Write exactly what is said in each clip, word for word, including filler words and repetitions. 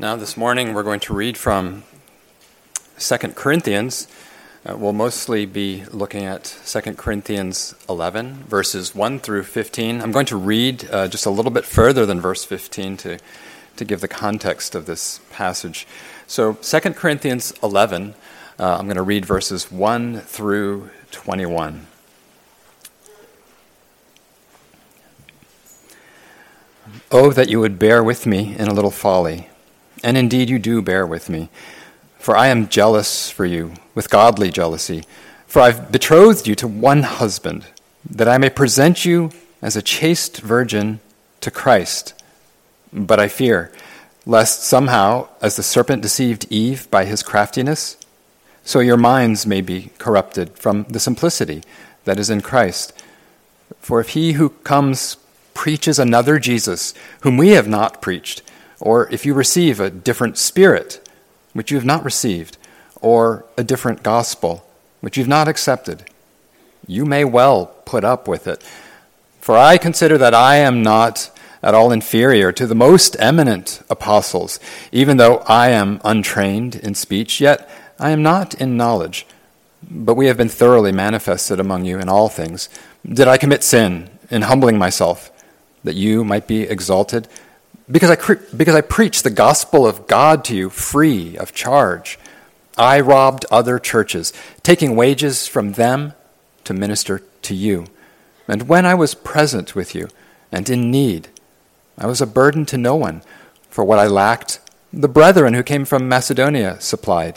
Now this morning we're going to read from Second Corinthians. Uh, we'll mostly be looking at Second Corinthians eleven, verses one through fifteen. I'm going to read uh, just a little bit further than verse fifteen to, to give the context of this passage. So Second Corinthians eleven, uh, I'm going to read verses one through twenty-one. Oh, that you would bear with me in a little folly. And indeed you do bear with me. For I am jealous for you with godly jealousy. For I've betrothed you to one husband, that I may present you as a chaste virgin to Christ. But I fear, lest somehow, as the serpent deceived Eve by his craftiness, so your minds may be corrupted from the simplicity that is in Christ. For if he who comes preaches another Jesus, whom we have not preached, or if you receive a different spirit, which you have not received, or a different gospel, which you have not accepted, you may well put up with it. For I consider that I am not at all inferior to the most eminent apostles, even though I am untrained in speech, yet I am not in knowledge. But we have been thoroughly manifested among you in all things. Did I commit sin in humbling myself, that you might be exalted? Because I, cre- because I preached the gospel of God to you free of charge. I robbed other churches, taking wages from them to minister to you. And when I was present with you and in need, I was a burden to no one. For what I lacked, the brethren who came from Macedonia supplied.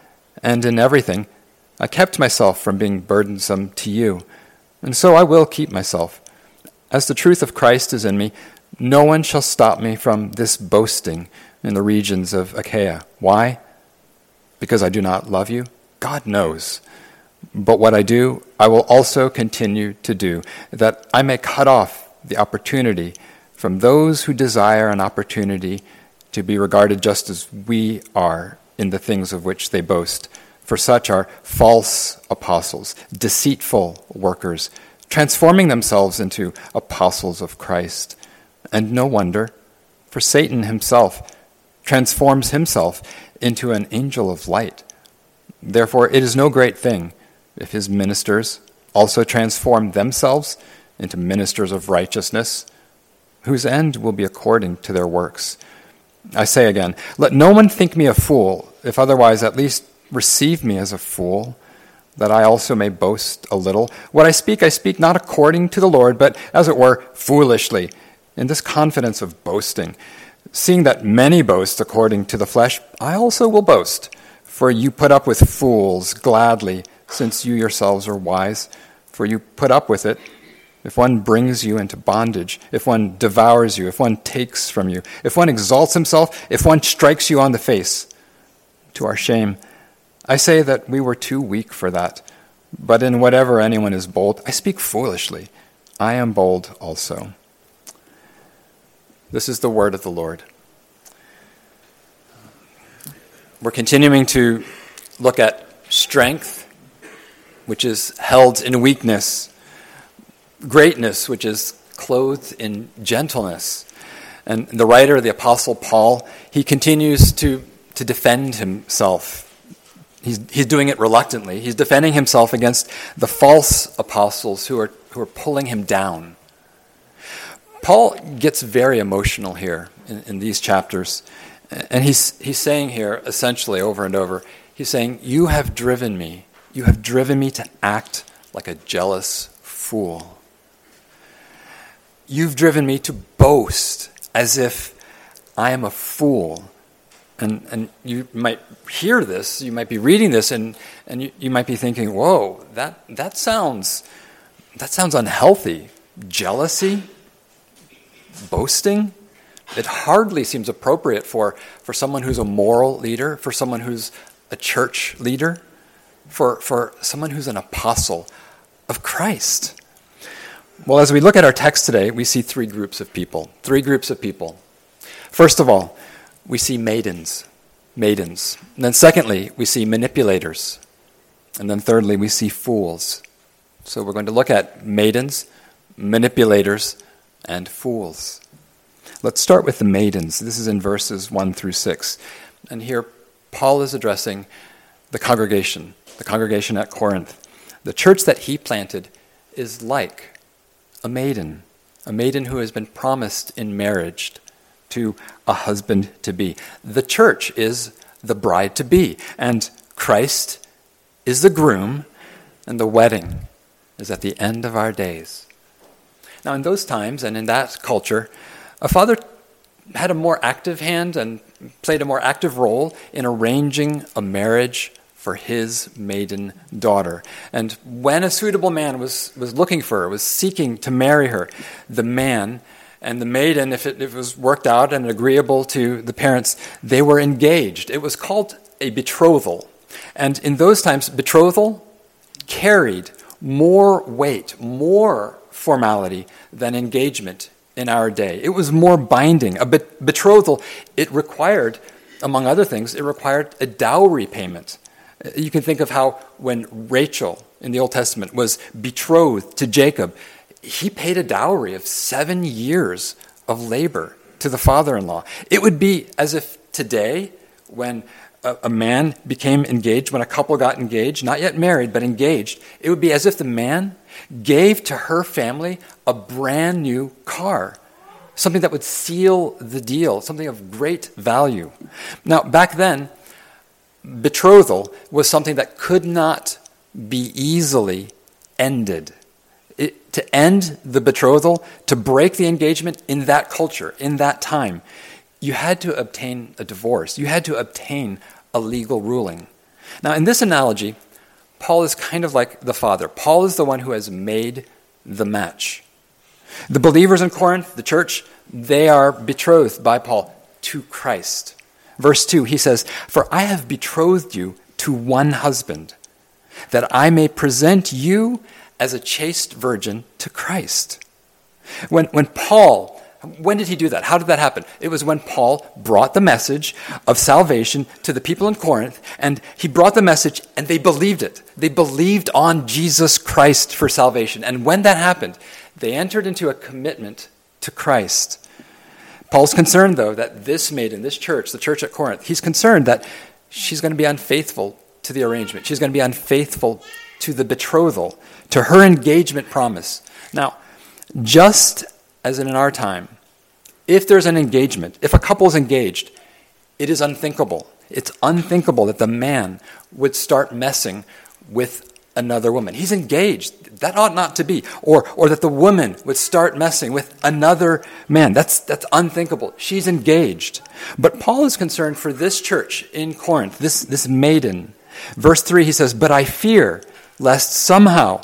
And in everything, I kept myself from being burdensome to you. And so I will keep myself. As the truth of Christ is in me, no one shall stop me from this boasting in the regions of Achaia. Why? Because I do not love you? God knows. But what I do, I will also continue to do, that I may cut off the opportunity from those who desire an opportunity to be regarded just as we are in the things of which they boast. For such are false apostles, deceitful workers, transforming themselves into apostles of Christ. And no wonder, for Satan himself transforms himself into an angel of light. Therefore, it is no great thing if his ministers also transform themselves into ministers of righteousness, whose end will be according to their works. I say again, let no one think me a fool, if otherwise at least receive me as a fool, that I also may boast a little. What I speak, I speak not according to the Lord, but as it were, foolishly, in this confidence of boasting. Seeing that many boast according to the flesh, I also will boast. For you put up with fools gladly, since you yourselves are wise. For you put up with it. If one brings you into bondage, if one devours you, if one takes from you, if one exalts himself, if one strikes you on the face, to our shame. I say that we were too weak for that. But in whatever anyone is bold, I speak foolishly. I am bold also. This is the word of the Lord. We're continuing to look at strength, which is held in weakness, greatness, which is clothed in gentleness. And the writer, the Apostle Paul, he continues to, to defend himself. He's, he's doing it reluctantly. He's defending himself against the false apostles who are, who are pulling him down. Paul gets very emotional here in, in these chapters. And he's he's saying here, essentially over and over, he's saying, you have driven me, you have driven me to act like a jealous fool. You've driven me to boast as if I am a fool. And and you might hear this, you might be reading this, and, and you, you might be thinking, whoa, that that sounds that sounds unhealthy. Jealousy? Boasting? It hardly seems appropriate for, for someone who's a moral leader, for someone who's a church leader, for, for someone who's an apostle of Christ. Well, as we look at our text today, we see three groups of people. Three groups of people. First of all, we see maidens. Maidens. And then secondly, we see manipulators. And then thirdly, we see fools. So we're going to look at maidens, manipulators, and fools. Let's start with the maidens. This is in verses one through six. And here Paul is addressing the congregation, the congregation at Corinth. The church that he planted is like a maiden, a maiden who has been promised in marriage to a husband-to-be. The church is the bride-to-be, and Christ is the groom, and the wedding is at the end of our days. Now, in those times and in that culture, a father had a more active hand and played a more active role in arranging a marriage for his maiden daughter. And when a suitable man was, was looking for her, was seeking to marry her, the man and the maiden, if it, if it was worked out and agreeable to the parents, they were engaged. It was called a betrothal. And in those times, betrothal carried more weight, more formality than engagement in our day. It was more binding. A bet- betrothal, it required, among other things, it required a dowry payment. You can think of how when Rachel in the Old Testament was betrothed to Jacob, he paid a dowry of seven years of labor to the father-in-law. It would be as if today, when a, a man became engaged, when a couple got engaged, not yet married, but engaged, it would be as if the man gave to her family a brand new car, something that would seal the deal, something of great value. Now, back then, betrothal was something that could not be easily ended. It, to end the betrothal, to break the engagement in that culture, in that time, you had to obtain a divorce. You had to obtain a legal ruling. Now, in this analogy, Paul is kind of like the father. Paul is the one who has made the match. The believers in Corinth, the church, they are betrothed by Paul to Christ. Verse two, he says, "For I have betrothed you to one husband, that I may present you as a chaste virgin to Christ." When, when Paul, when did he do that? How did that happen? It was when Paul brought the message of salvation to the people in Corinth, and he brought the message and they believed it. They believed on Jesus Christ for salvation. And when that happened, they entered into a commitment to Christ. Paul's concerned, though, that this maiden, this church, the church at Corinth, he's concerned that she's going to be unfaithful to the arrangement. She's going to be unfaithful to the betrothal, to her engagement promise. Now, just as in our time, if there's an engagement, if a couple is engaged, it is unthinkable. It's unthinkable that the man would start messing with another woman. He's engaged. That ought not to be. Or or that the woman would start messing with another man. That's that's unthinkable. She's engaged. But Paul is concerned for this church in Corinth, this, this maiden. Verse three, he says, "But I fear lest somehow,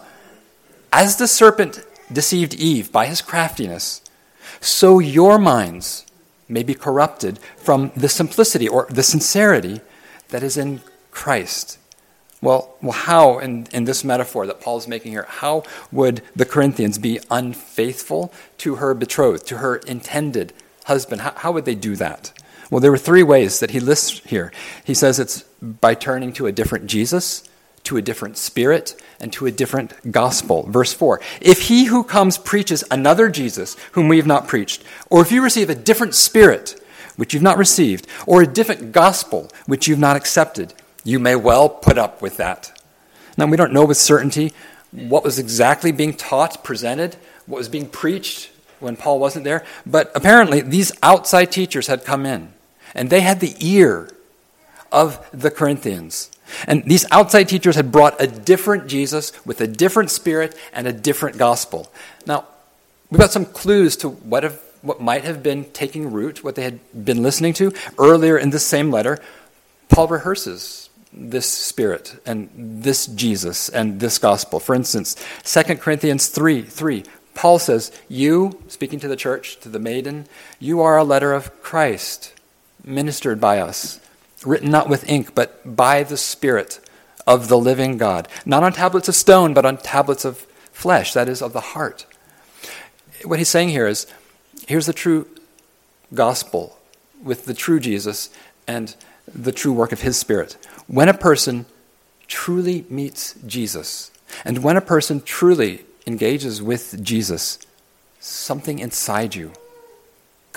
as the serpent deceived Eve by his craftiness, so your minds may be corrupted from the simplicity or the sincerity that is in Christ." Well, well, how, in, in this metaphor that Paul is making here, how would the Corinthians be unfaithful to her betrothed, to her intended husband? How, how would they do that? Well, there were three ways that he lists here. He says it's by turning to a different Jesus, to a different spirit, and to a different gospel. Verse four, "If he who comes preaches another Jesus, whom we have not preached, or if you receive a different spirit, which you've not received, or a different gospel, which you've not accepted, you may well put up with that." Now, we don't know with certainty what was exactly being taught, presented, what was being preached when Paul wasn't there, but apparently these outside teachers had come in, and they had the ear of the Corinthians. And these outside teachers had brought a different Jesus with a different spirit and a different gospel. Now, we've got some clues to what have, what might have been taking root, what they had been listening to. Earlier in this same letter, Paul rehearses this spirit and this Jesus and this gospel. For instance, Second Corinthians three three, Paul says, "You," speaking to the church, to the maiden, "you are a letter of Christ, ministered by us, written not with ink, but by the Spirit of the living God, not on tablets of stone, but on tablets of flesh," that is, of the heart. What he's saying here is, here's the true gospel with the true Jesus and the true work of his Spirit. When a person truly meets Jesus, and when a person truly engages with Jesus, something inside you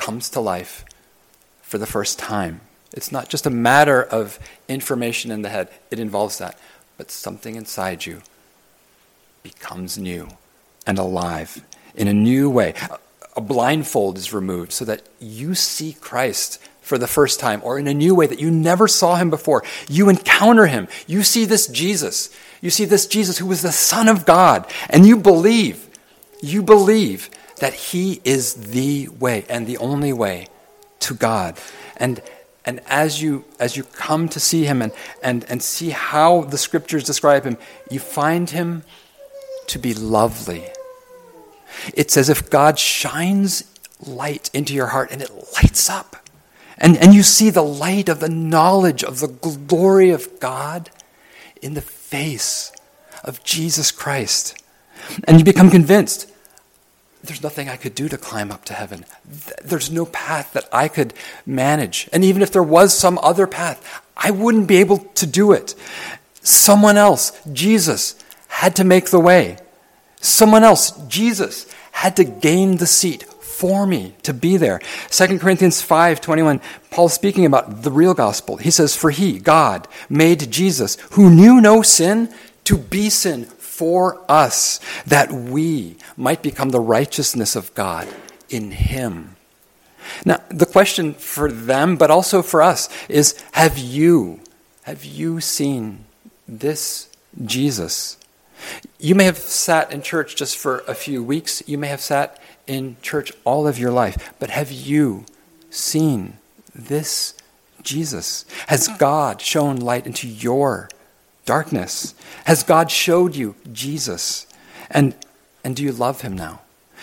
comes to life for the first time. It's not just a matter of information in the head. It involves that. But something inside you becomes new and alive in a new way. A blindfold is removed so that you see Christ for the first time, or in a new way that you never saw him before. You encounter him. You see this Jesus. You see this Jesus who was the Son of God. And you believe, you believe that he is the way and the only way to God. And and as you as you come to see him and, and, and see how the scriptures describe him, you find him to be lovely. It's as if God shines light into your heart and it lights up. And, and you see the light of the knowledge of the glory of God in the face of Jesus Christ. And you become convinced, there's nothing I could do to climb up to heaven. There's no path that I could manage. And even if there was some other path, I wouldn't be able to do it. Someone else, Jesus, had to make the way. Someone else, Jesus, had to gain the seat for me to be there. Second Corinthians five twenty-one, Paul's speaking about the real gospel. He says, for he, God, made Jesus, who knew no sin, to be sin for us, that we might become the righteousness of God in him. Now, the question for them, but also for us, is have you, have you seen this Jesus? You may have sat in church just for a few weeks. You may have sat in church all of your life. But have you seen this Jesus? Has God shone light into your darkness? Has God showed you Jesus? And and do you love him now?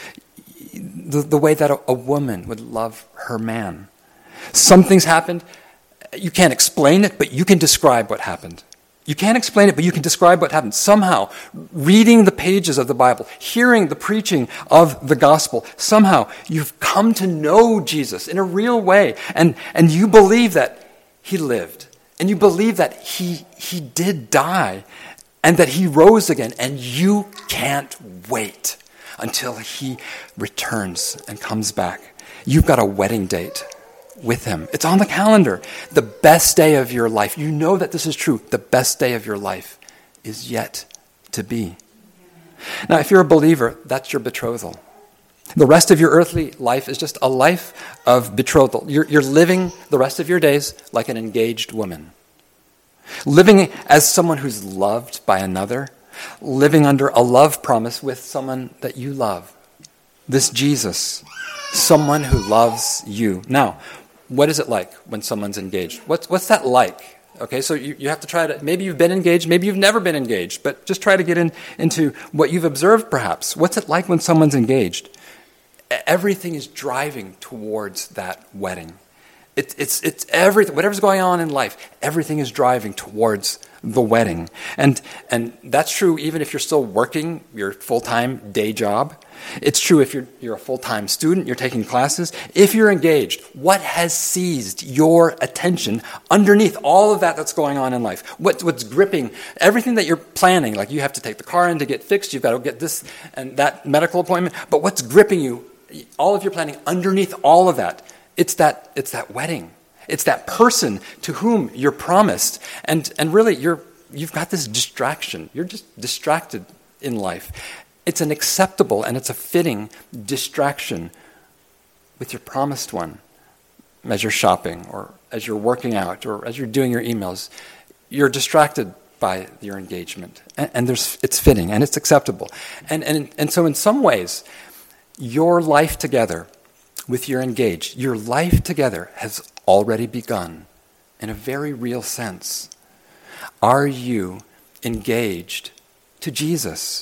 The, the way that a, a woman would love her man. Something's happened. You can't explain it, but you can describe what happened. You can't explain it, but you can describe what happened. Somehow, reading the pages of the Bible, hearing the preaching of the gospel, somehow you've come to know Jesus in a real way. And, and you believe that he lived. And you believe that he, he did die. And that he rose again. And you can't wait until he returns and comes back. You've got a wedding date with him. It's on the calendar. The best day of your life. You know that this is true. The best day of your life is yet to be. Now, if you're a believer, that's your betrothal. The rest of your earthly life is just a life of betrothal. You're, you're living the rest of your days like an engaged woman. Living as someone who's loved by another. Living under a love promise with someone that you love. This Jesus. Someone who loves you. Now, what is it like when someone's engaged? What's what's that like? Okay, so you, you have to try to, maybe you've been engaged, maybe you've never been engaged, but just try to get in, into what you've observed perhaps. What's it like when someone's engaged? Everything is driving towards that wedding. It, it's it's everything, whatever's going on in life, everything is driving towards the wedding. And and that's true even if you're still working your full-time day job. It's true if you're you're a full-time student, you're taking classes. If you're engaged, what has seized your attention underneath all of that that's going on in life? What, what's gripping everything that you're planning? Like you have to take the car in to get fixed, you've got to get this and that medical appointment. But what's gripping you, all of your planning underneath all of that, it's that it's that wedding. It's that person to whom you're promised. And and really you're you've got this distraction. You're just distracted in life. It's an acceptable and it's a fitting distraction with your promised one as you're shopping or as you're working out or as you're doing your emails. You're distracted by your engagement. And, and there's it's fitting and it's acceptable. And, and and so in some ways, your life together with your engaged, your life together has already begun in a very real sense. Are you engaged to Jesus?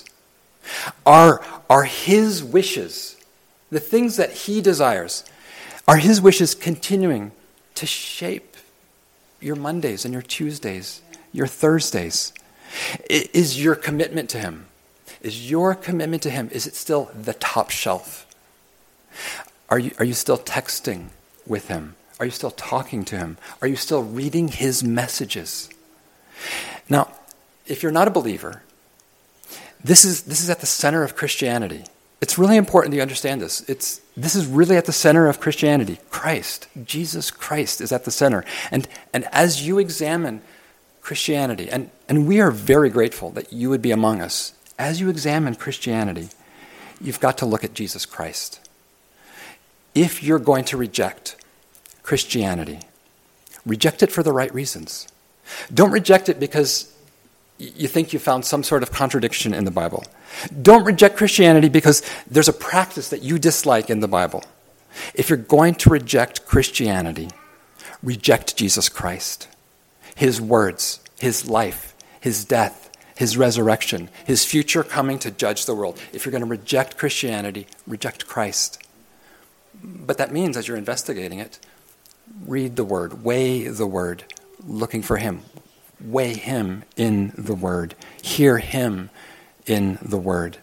Are, are his wishes, the things that he desires, are his wishes continuing to shape your Mondays and your Tuesdays, your Thursdays? Is your commitment to him, is your commitment to him, is it still the top shelf? Are you, are you still texting with him? Are you still talking to him? Are you still reading his messages? Now, if you're not a believer, this is this is at the center of Christianity. It's really important that you understand this. It's, this is really at the center of Christianity. Christ, Jesus Christ is at the center. And, and as you examine Christianity, and, and we are very grateful that you would be among us, as you examine Christianity, you've got to look at Jesus Christ. If you're going to reject Christianity, reject it for the right reasons. Don't reject it because you think you found some sort of contradiction in the Bible. Don't reject Christianity because there's a practice that you dislike in the Bible. If you're going to reject Christianity, reject Jesus Christ, his words, his life, his death, his resurrection, his future coming to judge the world. If you're going to reject Christianity, reject Christ. But that means, as you're investigating it, read the Word, weigh the Word, looking for him. Weigh him in the Word. Hear him in the Word.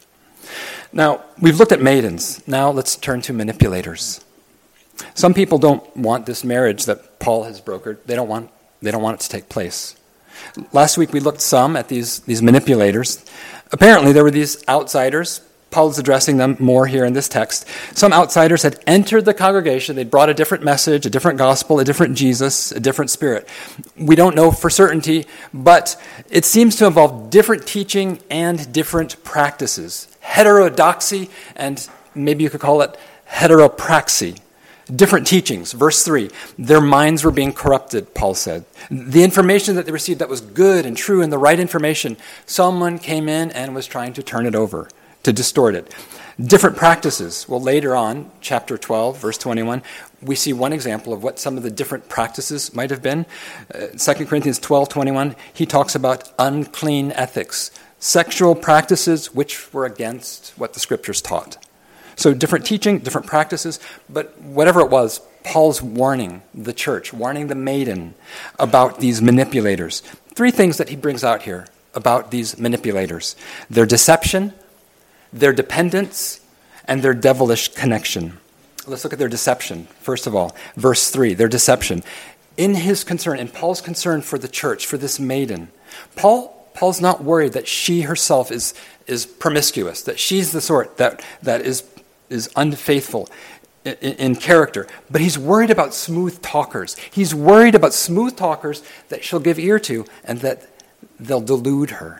Now, we've looked at maidens. Now let's turn to manipulators. Some people don't want this marriage that Paul has brokered. They don't want, they don't want it to take place. Last week we looked some at these, these manipulators. Apparently there were these outsiders. Paul is addressing them more here in this text. Some outsiders had entered the congregation. They'd brought a different message, a different gospel, a different Jesus, a different spirit. We don't know for certainty, but it seems to involve different teaching and different practices. Heterodoxy, and maybe you could call it heteropraxy. Different teachings. Verse three, their minds were being corrupted, Paul said. The information that they received that was good and true and the right information, someone came in and was trying to turn it over, to distort it. Different practices. Well, later on, chapter twelve, verse twenty-one, we see one example of what some of the different practices might have been. Uh, Second Corinthians twelve twenty-one, he talks about unclean ethics, sexual practices which were against what the scriptures taught. So different teaching, different practices, but whatever it was, Paul's warning the church, warning the maiden about these manipulators. Three things that he brings out here about these manipulators: their deception, their dependence, and their devilish connection. Let's look at their deception, first of all. Verse three, their deception. In his concern, in Paul's concern for the church, for this maiden, Paul Paul's not worried that she herself is, is promiscuous, that she's the sort that, that is, is unfaithful in, in character. But he's worried about smooth talkers. He's worried about smooth talkers that she'll give ear to and that they'll delude her.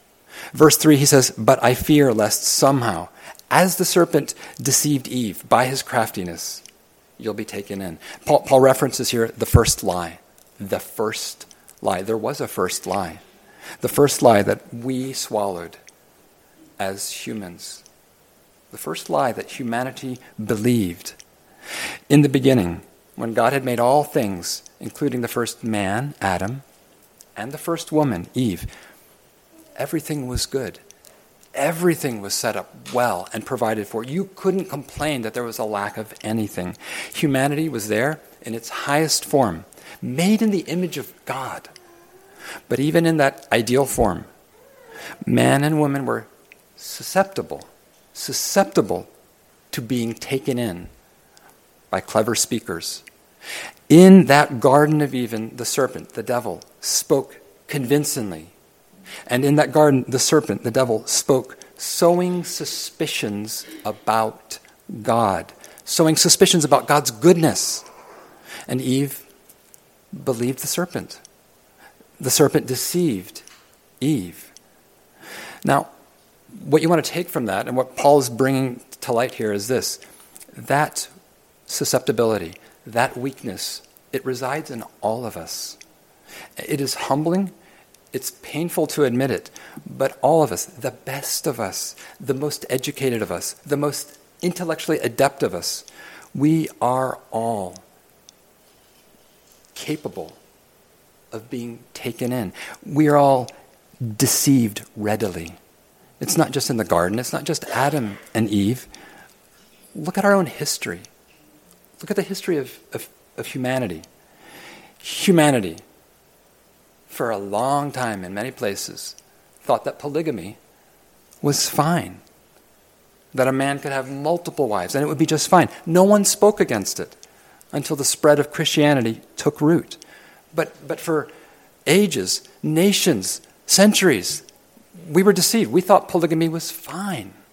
Verse three, he says, but I fear lest somehow, as the serpent deceived Eve by his craftiness, you'll be taken in. Paul, Paul references here the first lie. The first lie. There was a first lie. The first lie that we swallowed as humans. The first lie that humanity believed. In the beginning, when God had made all things, including the first man, Adam, and the first woman, Eve, everything was good. Everything was set up well and provided for. You couldn't complain that there was a lack of anything. Humanity was there in its highest form, made in the image of God. But even in that ideal form, man and woman were susceptible, susceptible to being taken in by clever speakers. In that Garden of Eden, the serpent, the devil, spoke convincingly. And in that garden, the serpent, the devil, spoke, sowing suspicions about God, sowing suspicions about God's goodness. And Eve believed the serpent. The serpent deceived Eve. Now, what you want to take from that, and what Paul is bringing to light here, is this. That susceptibility, that weakness, it resides in all of us. It is humbling. It's painful to admit it, but all of us, the best of us, the most educated of us, the most intellectually adept of us, we are all capable of being taken in. We are all deceived readily. It's not just in the garden. It's not just Adam and Eve. Look at our own history. Look at the history of, of, of humanity. Humanity, for a long time in many places, thought that polygamy was fine. That a man could have multiple wives and it would be just fine. No one spoke against it until the spread of Christianity took root. But but for ages, nations, centuries, we were deceived. We thought polygamy was fine.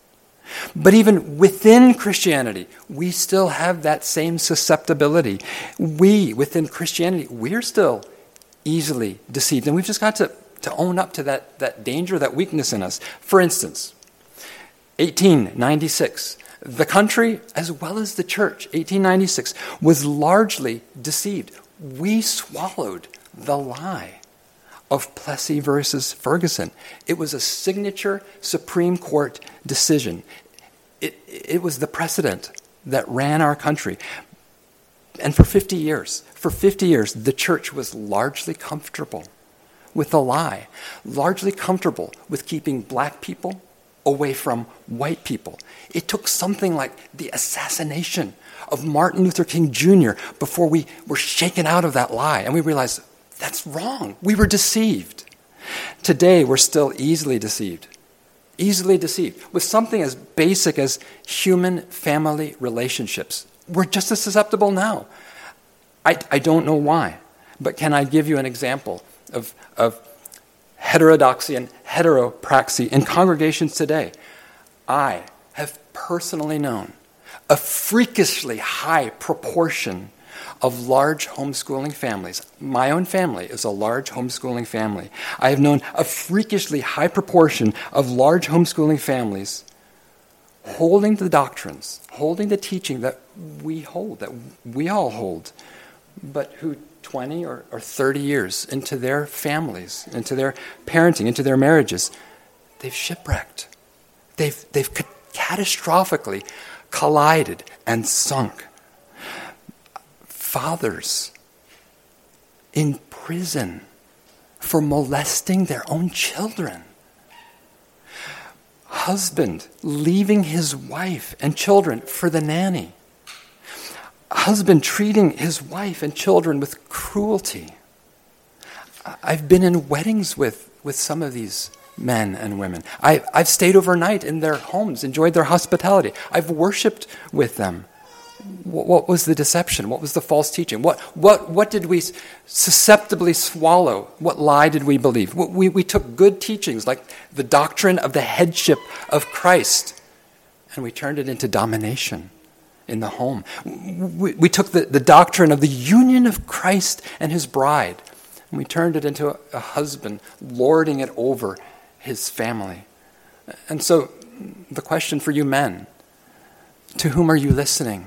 But even within Christianity, we still have that same susceptibility. We, within Christianity, we're still easily deceived. And we've just got to, to own up to that, that danger, that weakness in us. For instance, eighteen ninety-six, the country as well as the church, eighteen ninety-six, was largely deceived. We swallowed the lie of Plessy versus Ferguson. It was a signature Supreme Court decision. It, it was the precedent that ran our country. And for fifty years, for fifty years, the church was largely comfortable with the lie, largely comfortable with keeping black people away from white people. It took something like the assassination of Martin Luther King Junior before we were shaken out of that lie, and we realized that's wrong. We were deceived. Today, we're still easily deceived. Easily deceived with something as basic as human family relationships. We're just as susceptible now. I, I don't know why, but can I give you an example of, of heterodoxy and heteropraxy in congregations today? I have personally known a freakishly high proportion of large homeschooling families. My own family is a large homeschooling family. I have known a freakishly high proportion of large homeschooling families holding the doctrines, holding the teaching that we hold, that we all hold, but who twenty or, or thirty years into their families, into their parenting, into their marriages, they've shipwrecked. They've, they've catastrophically collided and sunk. Fathers in prison for molesting their own children. Husband leaving his wife and children for the nanny. Husband treating his wife and children with cruelty. I've been in weddings with, with some of these men and women. I, I've stayed overnight in their homes, enjoyed their hospitality. I've worshipped with them. What was the deception? What was the false teaching? What what what did we susceptibly swallow? What lie did we believe? We, we took good teachings like the doctrine of the headship of Christ, and we turned it into domination in the home. We, we took the, the doctrine of the union of Christ and his bride, and we turned it into a, a husband lording it over his family. And so the question for you men, to whom are you listening?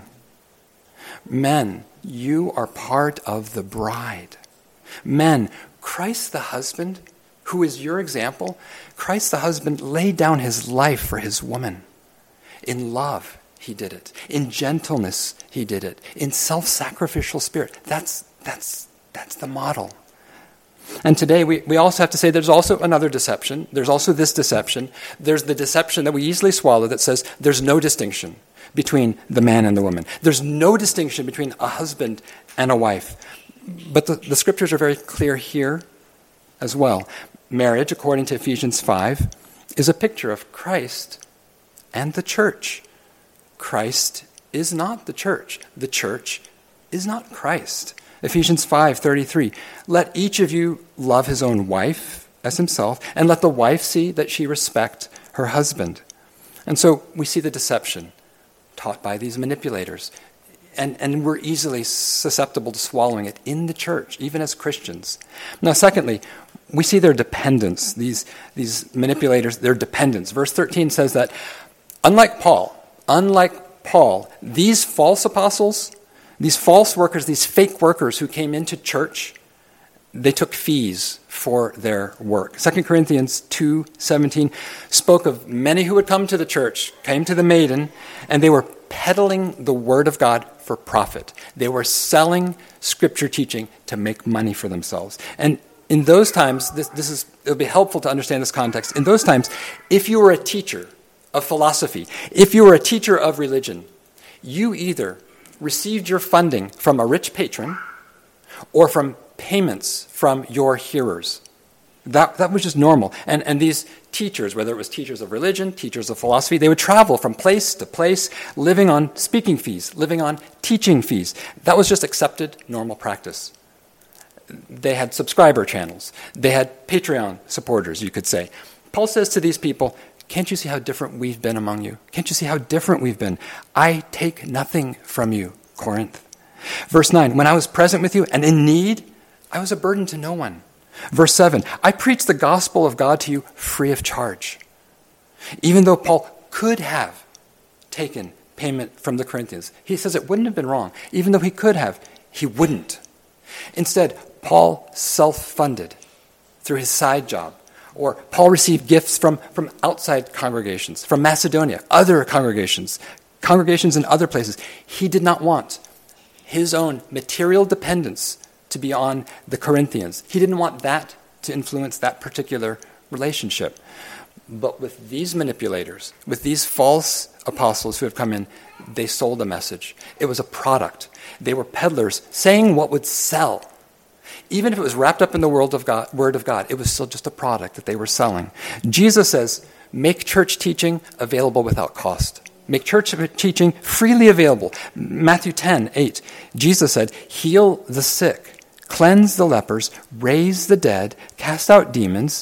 Men, you are part of the bride. Men, Christ the husband, who is your example, Christ the husband laid down his life for his woman. In love, he did it. In gentleness, he did it. In self-sacrificial spirit. That's, that's, that's the model. And today we, we also have to say there's also another deception. There's also this deception. There's the deception that we easily swallow that says there's no distinction between the man and the woman. There's no distinction between a husband and a wife. But the, the scriptures are very clear here as well. Marriage, according to Ephesians five, is a picture of Christ and the church. Christ is not the church. The church is not Christ. Ephesians five thirty-three, let each of you love his own wife as himself, and let the wife see that she respect her husband. And so we see the deception taught by these manipulators. And, and we're easily susceptible to swallowing it in the church, even as Christians. Now, secondly, we see their dependence, these, these manipulators, their dependence. Verse thirteen says that, unlike Paul, unlike Paul, these false apostles, these false workers, these fake workers who came into church, they took fees for their work. Second Corinthians two seventeen spoke of many who would come to the church, came to the maiden, and they were peddling the word of God for profit. They were selling scripture teaching to make money for themselves. And in those times, this, this is it'll be helpful to understand this context. In those times, if you were a teacher of philosophy, if you were a teacher of religion, you either received your funding from a rich patron or from payments from your hearers. That, that was just normal. And, and these teachers, whether it was teachers of religion, teachers of philosophy, they would travel from place to place, living on speaking fees, living on teaching fees. That was just accepted normal practice. They had subscriber channels. They had Patreon supporters, you could say. Paul says to these people, Can't you see how different we've been among you? Can't you see how different we've been? I take nothing from you, Corinth. Verse nine, when I was present with you and in need, I was a burden to no one. Verse seven, I preached the gospel of God to you free of charge. Even though Paul could have taken payment from the Corinthians, he says it wouldn't have been wrong. Even though he could have, he wouldn't. Instead, Paul self-funded through his side job. Or Paul received gifts from, from outside congregations, from Macedonia, other congregations, congregations in other places. He did not want his own material dependence to be on the Corinthians. He didn't want that to influence that particular relationship. But with these manipulators, with these false apostles who have come in, they sold a message. It was a product. They were peddlers saying what would sell. Even if it was wrapped up in the world of God, Word of God, it was still just a product that they were selling. Jesus says, make church teaching available without cost. Make church teaching freely available. Matthew ten, eight, Jesus said, heal the sick, cleanse the lepers, raise the dead, cast out demons.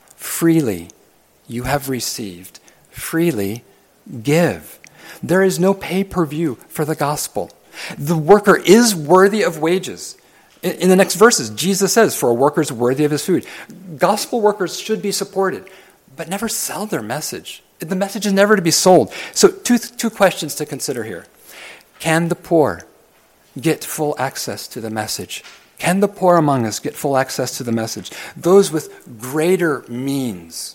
Freely you have received, freely give. There is no pay-per-view for the gospel. The worker is worthy of wages. In the next verses, Jesus says, for a worker is worthy of his food. Gospel workers should be supported, but never sell their message. The message is never to be sold. So two, two questions to consider here. Can the poor get full access to the message? Can the poor among us get full access to the message? Those with greater means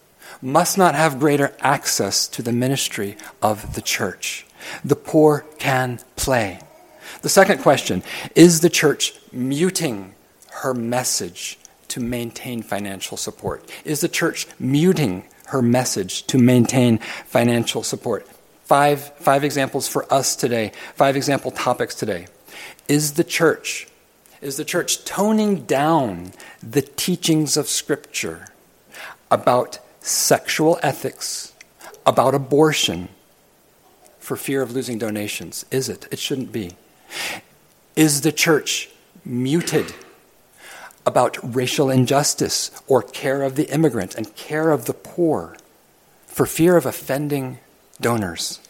must not have greater access to the ministry of the church. The poor can play. The second question, is the church muting her message to maintain financial support? Is the church muting her message to maintain financial support? Five, five examples for us today, five example topics today. Is the church, is the church toning down the teachings of Scripture about sexual ethics, about abortion, for fear of losing donations? Is it? It shouldn't be. Is the church muted about racial injustice or care of the immigrant and care of the poor for fear of offending donors?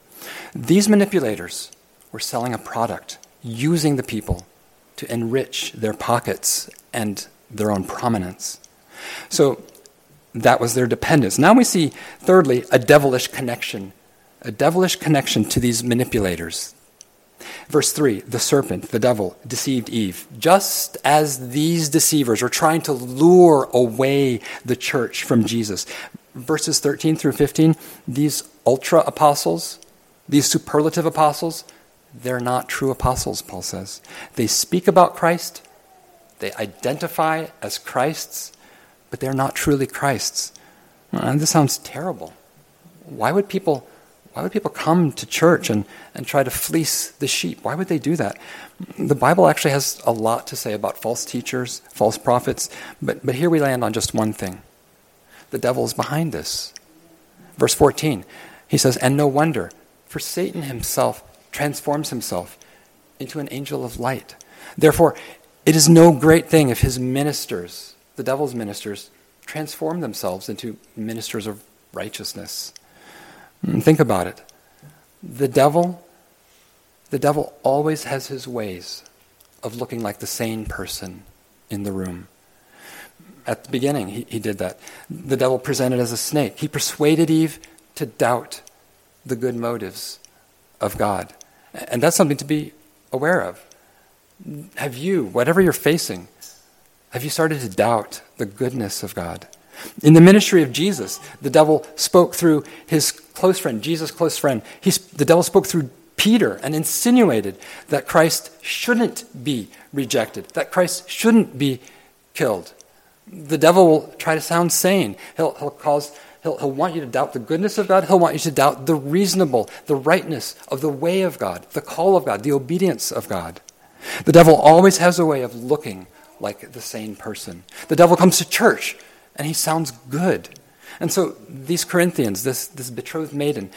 These manipulators were selling a product, using the people to enrich their pockets and their own prominence. So that was their dependence. Now we see, thirdly, a devilish connection, a devilish connection to these manipulators. Verse three, the serpent, the devil, deceived Eve. Just as these deceivers were trying to lure away the church from Jesus. Verses thirteen through fifteen, these ultra apostles, these superlative apostles, they're not true apostles, Paul says. They speak about Christ, they identify as Christ's, but they're not truly Christ's. And this sounds terrible. Why would people Why would people come to church and, and try to fleece the sheep? Why would they do that? The Bible actually has a lot to say about false teachers, false prophets, but, but here we land on just one thing. The devil is behind this. Verse fourteen, he says, and no wonder, for Satan himself transforms himself into an angel of light. Therefore, it is no great thing if his ministers, the devil's ministers, transform themselves into ministers of righteousness. Think about it. The devil, the devil always has his ways of looking like the sane person in the room. At the beginning, he, he did that. The devil presented as a snake. He persuaded Eve to doubt the good motives of God. And that's something to be aware of. Have you, whatever you're facing, have you started to doubt the goodness of God? In the ministry of Jesus, the devil spoke through his close friend, Jesus' close friend. He, the devil spoke through Peter and insinuated that Christ shouldn't be rejected, that Christ shouldn't be killed. The devil will try to sound sane. He'll, he'll cause, he'll, he'll want you to doubt the goodness of God. He'll want you to doubt the reasonable, the rightness of the way of God, the call of God, the obedience of God. The devil always has a way of looking like the sane person. The devil comes to church and he sounds good. And so these Corinthians, this, this betrothed maiden,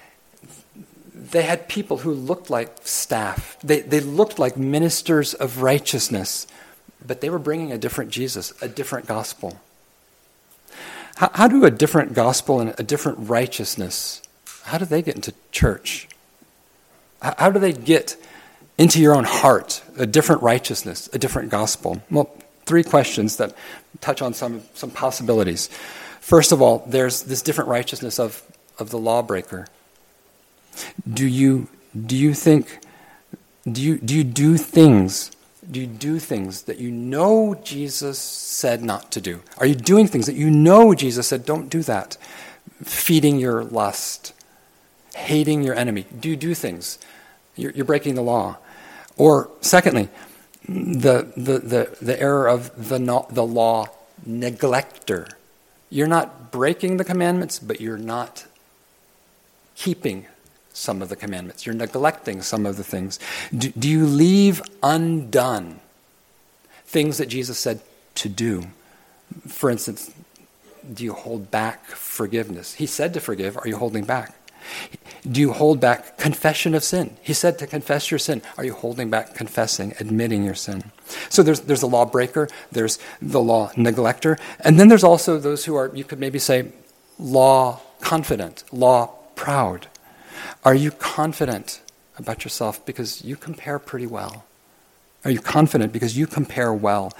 they had people who looked like staff. They, they looked like ministers of righteousness, but they were bringing a different Jesus, a different gospel. How, how do a different gospel and a different righteousness, how do they get into church? How, how do they get into your own heart, a different righteousness, a different gospel? Well, three questions that touch on some, some possibilities. First of all, there's this different righteousness of, of the lawbreaker. Do you do you think do you do you do things do you do things that you know Jesus said not to do? Are you doing things that you know Jesus said don't do that? Feeding your lust, hating your enemy. Do you do things? You're, you're breaking the law. Or secondly, the the the, the error of the no, the law neglector. You're not breaking the commandments, but you're not keeping some of the commandments. You're neglecting some of the things. Do, do you leave undone things that Jesus said to do? For instance, do you hold back forgiveness? He said to forgive. Are you holding back? Do you hold back confession of sin? He said to confess your sin. Are you holding back confessing, admitting your sin? So there's there's the lawbreaker, there's the law neglector, and then there's also those who are, you could maybe say, law confident, law proud. Are you confident about yourself because you compare pretty well? Are you confident because you compare well?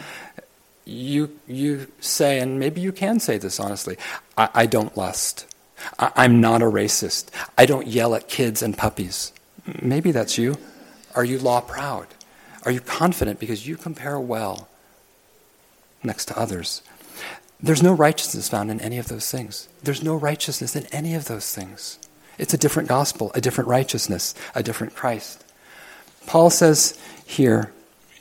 You you say, and maybe you can say this honestly, I, I don't lust. I, I'm not a racist. I don't yell at kids and puppies. Maybe that's you. Are you law proud? Are you confident because you compare well next to others? There's no righteousness found in any of those things. There's no righteousness in any of those things. It's a different gospel, a different righteousness, a different Christ. Paul says here,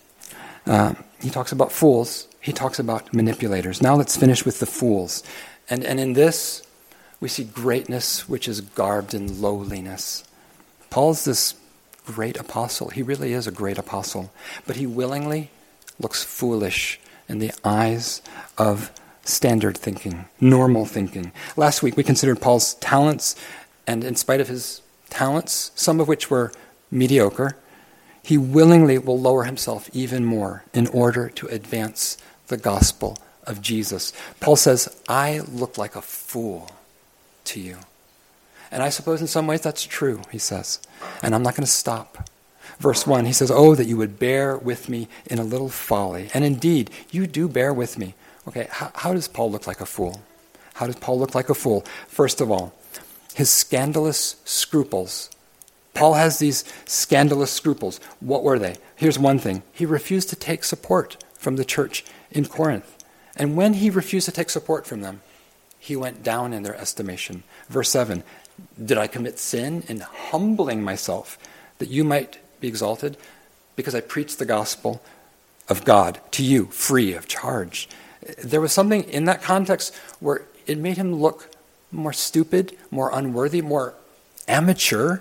uh, he talks about fools, he talks about manipulators. Now let's finish with the fools. And, and in this, we see greatness which is garbed in lowliness. Paul's this great apostle. He really is a great apostle. But he willingly looks foolish in the eyes of standard thinking, normal thinking. Last week we considered Paul's talents, and in spite of his talents, some of which were mediocre, he willingly will lower himself even more in order to advance the gospel of Jesus. Paul says, I look like a fool to you. And I suppose in some ways that's true, he says. And I'm not going to stop. Verse one, he says, oh, that you would bear with me in a little folly. And indeed, you do bear with me. Okay, how, how does Paul look like a fool? How does Paul look like a fool? First of all, his scandalous scruples. Paul has these scandalous scruples. What were they? Here's one thing. He refused to take support from the church in Corinth. And when he refused to take support from them, he went down in their estimation. Verse seven, did I commit sin in humbling myself that you might be exalted? Because I preached the gospel of God to you, free of charge. There was something in that context where it made him look more stupid, more unworthy, more amateur.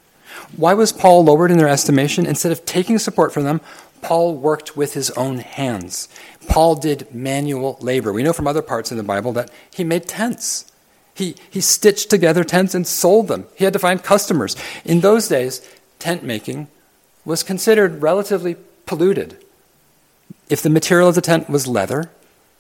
Why was Paul lowered in their estimation? Instead of taking support from them, Paul worked with his own hands. Paul did manual labor. We know from other parts in the Bible that he made tents. He, he stitched together tents and sold them. He had to find customers. In those days, tent making was considered relatively polluted. If the material of the tent was leather,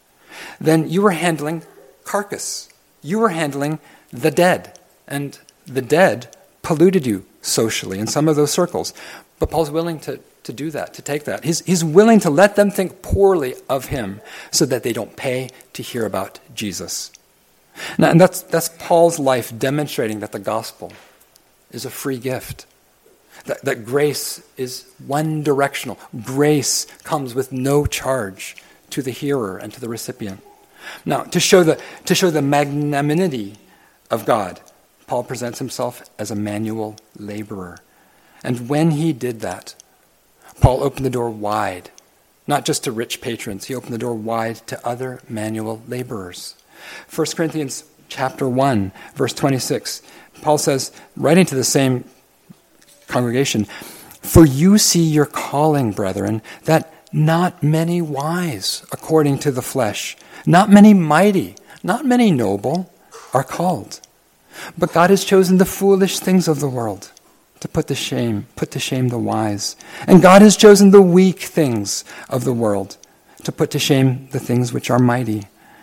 then you were handling carcass. You were handling the dead. And the dead polluted you socially in some of those circles. But Paul's willing to, to do that, to take that. He's, he's willing to let them think poorly of him so that they don't pay to hear about Jesus. Now, and that's, that's Paul's life demonstrating that the gospel is a free gift. That, that grace is one directional. Grace comes with no charge to the hearer and to the recipient. Now, to show the to show the magnanimity of God, Paul presents himself as a manual laborer. And when he did that, Paul opened the door wide, not just to rich patrons, he opened the door wide to other manual laborers. First Corinthians chapter one, verse twenty-six, Paul says, writing to the same congregation, for you see your calling, brethren, that not many wise according to the flesh, not many mighty, not many noble are called. But God has chosen the foolish things of the world to put to shame, put to shame the wise. And God has chosen the weak things of the world to put to shame the things which are mighty.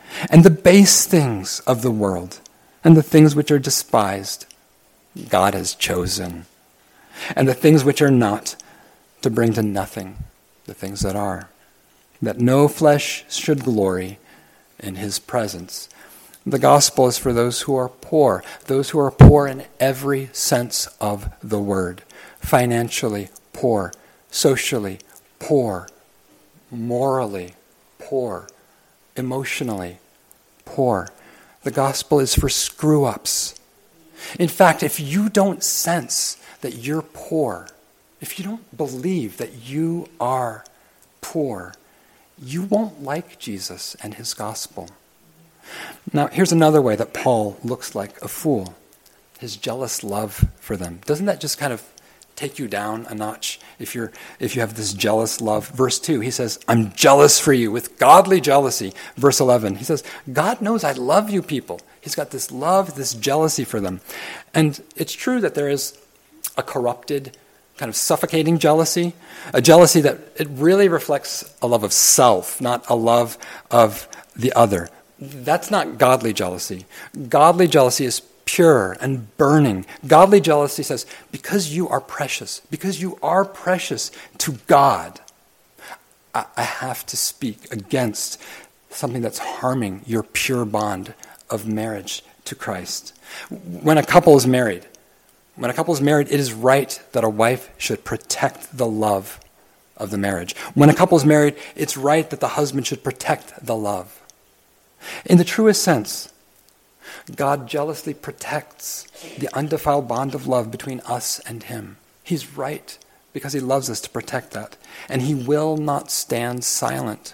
And the base things of the world and the things which are despised, God has chosen. And the things which are not, to bring to nothing the things that are, that no flesh should glory in his presence. The gospel is for those who are poor, those who are poor in every sense of the word. Financially poor, socially poor, morally poor, emotionally poor. The gospel is for screw-ups. In fact, if you don't sense that you're poor, if you don't believe that you are poor, you won't like Jesus and his gospel. Now, here's another way that Paul looks like a fool. His jealous love for them. Doesn't that just kind of take you down a notch if you're if you have this jealous love? Verse two, he says, I'm jealous for you with godly jealousy. Verse eleven, he says, God knows I love you people. He's got this love, this jealousy for them. And it's true that there is a corrupted, kind of suffocating jealousy, a jealousy that it really reflects a love of self, not a love of the other. That's not godly jealousy. Godly jealousy is pure and burning. Godly jealousy says, because you are precious, because you are precious to God, I, I have to speak against something that's harming your pure bond of marriage to Christ. When a couple is married, When a couple is married, it is right that a wife should protect the love of the marriage. When a couple is married, it's right that the husband should protect the love. In the truest sense, God jealously protects the undefiled bond of love between us and him. He's right because he loves us to protect that. And he will not stand silent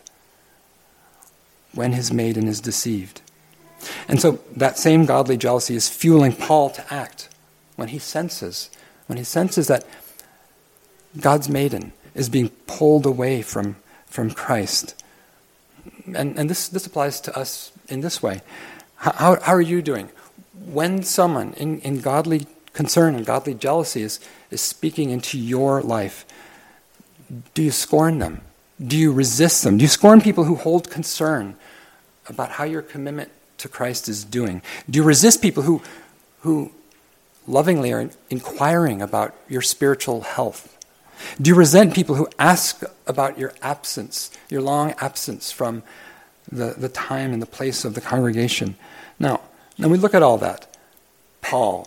when his maiden is deceived. And so that same godly jealousy is fueling Paul to act. When he senses, when he senses that God's maiden is being pulled away from, from Christ. And, and this, this applies to us in this way. How, how are you doing? When someone in, in godly concern and godly jealousy is, is speaking into your life, do you scorn them? Do you resist them? Do you scorn people who hold concern about how your commitment to Christ is doing? Do you resist people who who lovingly are inquiring about your spiritual health? Do you resent people who ask about your absence, your long absence from the, the time and the place of the congregation? Now, when we look at all that, Paul,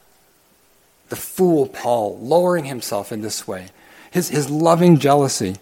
the fool Paul, lowering himself in this way, his, his loving jealousy,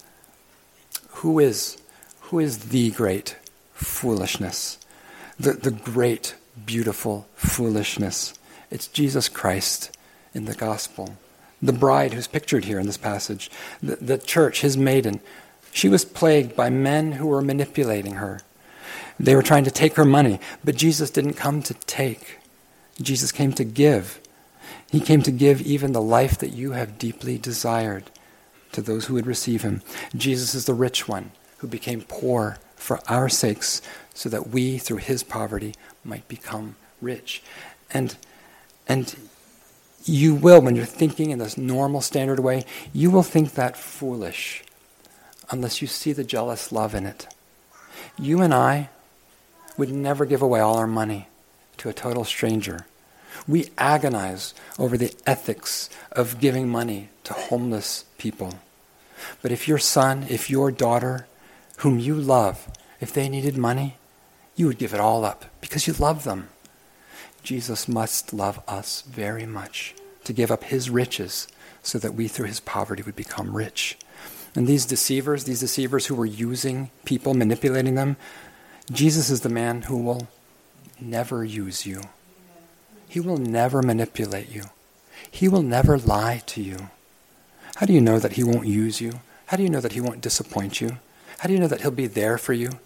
who is, who is the great foolishness, the, the great, beautiful foolishness? It's Jesus Christ in the gospel. The bride who's pictured here in this passage, the, the church, his maiden, she was plagued by men who were manipulating her. They were trying to take her money, but Jesus didn't come to take. Jesus came to give. He came to give even the life that you have deeply desired to those who would receive him. Jesus is the rich one who became poor for our sakes so that we, through his poverty, might become rich. And And you will, when you're thinking in this normal standard way, you will think that foolish unless you see the jealous love in it. You and I would never give away all our money to a total stranger. We agonize over the ethics of giving money to homeless people. But if your son, if your daughter, whom you love, if they needed money, you would give it all up because you love them. Jesus must love us very much to give up his riches so that we through his poverty would become rich. And these deceivers, these deceivers who were using people, manipulating them, Jesus is the man who will never use you. He will never manipulate you. He will never lie to you. How do you know that he won't use you? How do you know that he won't disappoint you? How do you know that he'll be there for you?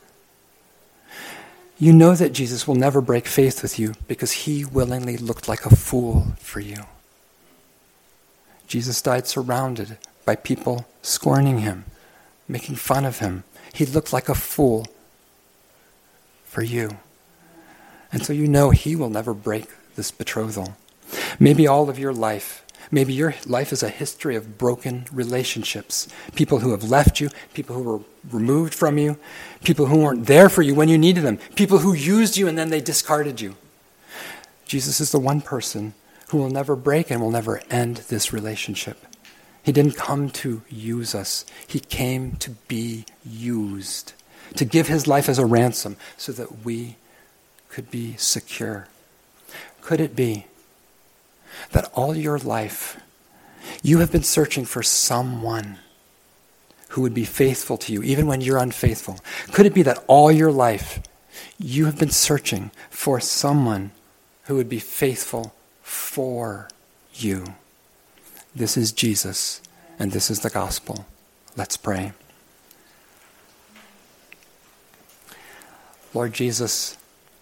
You know that Jesus will never break faith with you because he willingly looked like a fool for you. Jesus died surrounded by people scorning him, making fun of him. He looked like a fool for you. And so you know he will never break this betrothal. Maybe all of your life, Maybe your life is a history of broken relationships. People who have left you, people who were removed from you, people who weren't there for you when you needed them, people who used you and then they discarded you. Jesus is the one person who will never break and will never end this relationship. He didn't come to use us. He came to be used, to give his life as a ransom so that we could be secure. Could it be that all your life you have been searching for someone who would be faithful to you even when you're unfaithful? Could it be that all your life you have been searching for someone who would be faithful for you? This is Jesus, and this is the gospel. Let's pray. Lord Jesus,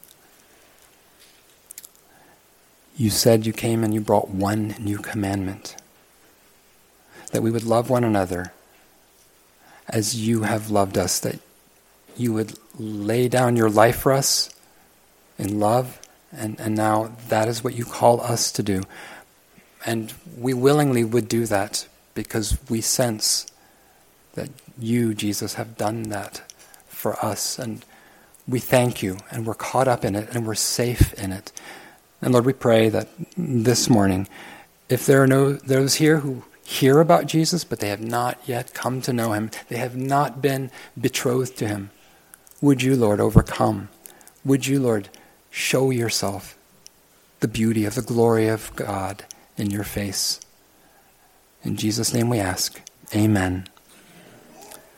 you said you came and you brought one new commandment, that we would love one another as you have loved us, that you would lay down your life for us in love, and, and now that is what you call us to do. And we willingly would do that because we sense that you, Jesus, have done that for us. And we thank you, and we're caught up in it, and we're safe in it. And Lord, we pray that this morning, if there are no those here who hear about Jesus, but they have not yet come to know him, they have not been betrothed to him, would you, Lord, overcome? Would you, Lord, show yourself, the beauty of the glory of God in your face? In Jesus' name we ask. Amen.